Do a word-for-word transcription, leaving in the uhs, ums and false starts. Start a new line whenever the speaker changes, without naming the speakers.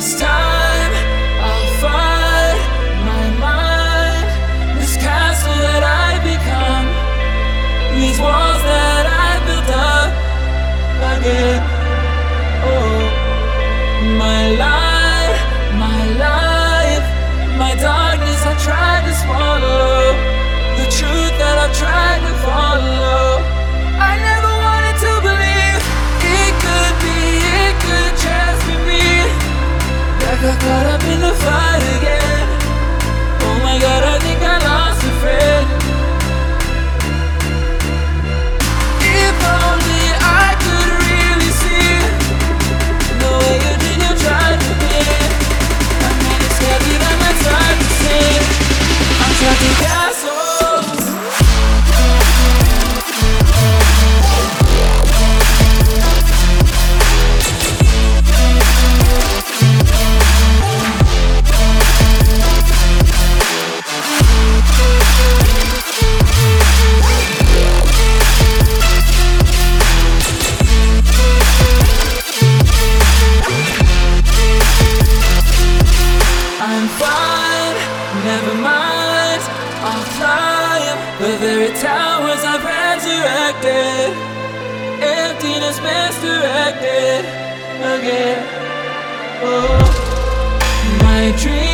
this time I'll fight my mind. This castle that I become, these walls that I built up again. Oh, my life, my life, my darkness I tried to swallow, the truth that I've tried to follow. I never wanted to believe it could be, it could just be me. I got caught up in the fight again. Oh my God, I think I lost a friend. If only I could really see the way you did, you tried to be. I'm really scared that I'm time to sing. I'm trapped in castles. I'm fine, never mind. I'll climb the very towers I've resurrected. Emptiness misdirected again. Oh, my dream.